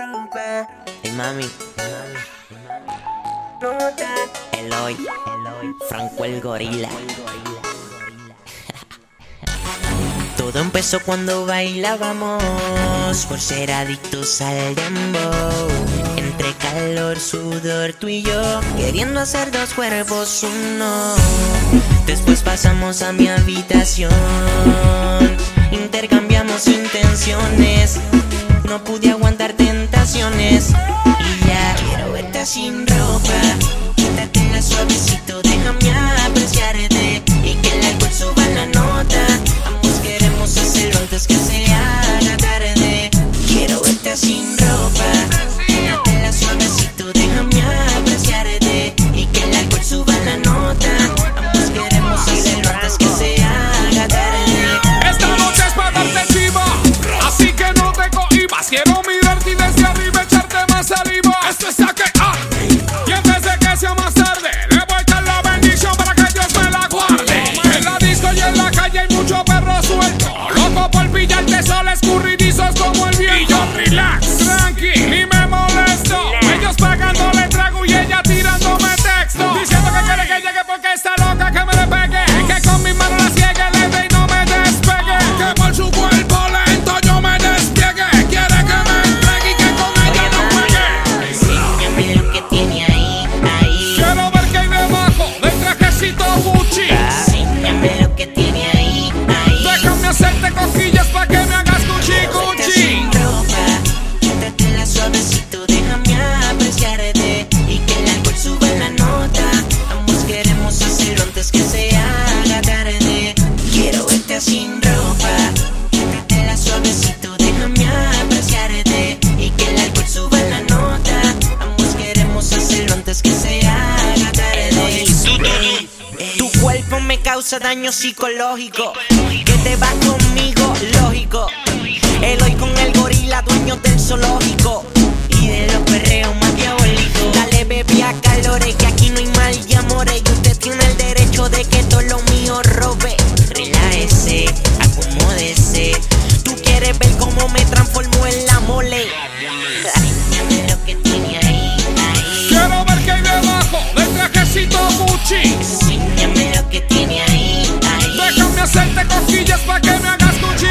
Hey mami, Eloy, Franco el gorila. Todo empezó cuando bailábamos por ser adictos al dembow. Entre calor, sudor, tú y yo, queriendo hacer dos cuerpos uno. Después pasamos a mi habitación, intercambiamos intenciones. No pude aguantar tentaciones y ya quiero verte sin ropa. Quítatela suavecito, déjame apreciarte y que el alcohol suba la nota. Ambos queremos hacerlo antes que se haga tarde. Quiero verte sin ropa. Quítatela suavecito, déjame apreciarte y que el alcohol suba la nota. Ambos queremos hacerlo antes que se haga tarde. Esta noche es para darte chiva, así que no te cohibas. Quiero mirarte y desde arriba echarte más saliva. Esto es saque y antes de que sea más tarde, le voy a echar la bendición para que Dios me la guarde. En la disco y en la calle hay mucho perro suelto, loco por pillarte, solo escurridizos como el viento. Y yo relax, tranqui, ni me molesto. Ellos pagándole trago y ella tirándome texto, diciendo que quiere que llegue porque está loca que me le pegue. Que con mis manos la ciegue, le dé y no me despegue. Que por su cuerpo lento yo me despliegue. Quiere que me entregue y que con ella no juegue. Enséñame lo que tiene ahí. Quiero ver qué hay debajo del trajecito Gucci. Enséñame lo que tiene ahí. Déjame hacerte cosquillas pa' que me hagas Gucci. Sin ropa, quítatela suavecito, déjame apreciarte y que el alcohol suba la nota. Ambos queremos hacerlo antes que se haga tarde. Quiero verte sin ropa, quítatela suavecito, déjame apreciarte y que el alcohol suba la nota. Ambos queremos hacerlo antes que se haga tarde. Tu cuerpo me causa daño psicológico. Que te vas conmigo, lógico. Eloy con el gorila, dueño del zoológico y de los perreos más diabólicos. Dale baby a calores, que aquí no hay mal y amores. Y usted tiene el derecho de que todo lo mío robe. Relájese, acomódese. Tú quieres ver cómo me transformo en la mole. Enséñame lo que tiene ahí. Quiero ver qué hay debajo del trajecito Gucci. Enséñame lo que tiene ahí. Déjame hacerte cosquillas pa' que me hagas Gucci.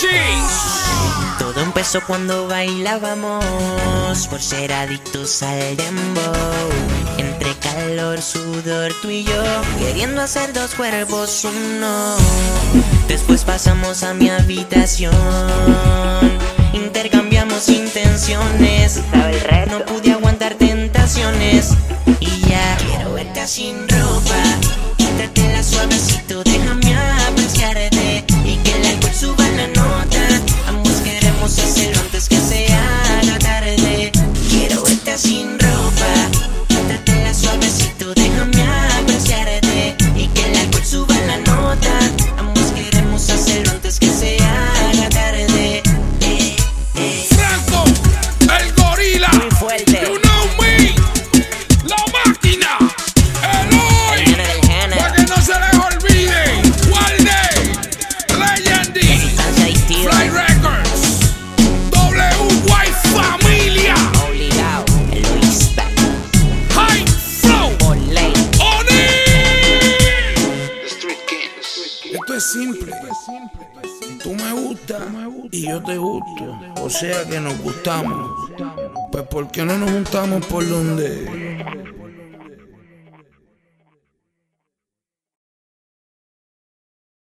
Todo empezó cuando bailábamos por ser adictos al dembow. Entre calor, sudor, tú y yo, queriendo hacer dos cuerpos uno. Después pasamos a mi habitación, intercambiamos intenciones. No pude aguantar tentaciones y ya quiero verte sin ropa. Quítatela suavecito, déjame apreciarte y que el alcohol suba la nota. Ambos queremos hacerlo antes que se haga tarde. Quiero verte sin ropa, quítatela suavecito, déjame apreciarte y que el alcohol suba la nota. Ambos queremos hacerlo antes que se haga tarde. Franco, el gorila, Muy fuerte. you know me, la máquina, Eloy, El nene del género. pa' que no se les olvide, Walde, Legendy, Sustancia adictiva. Fly Records, WY Familia, Obligado. Eloy is back. High Flow, Por ley. Oni. Esto es simple. Tú me gustas y yo te gusto. O sea que nos gustamos. Pues ¿por qué no nos juntamos por donde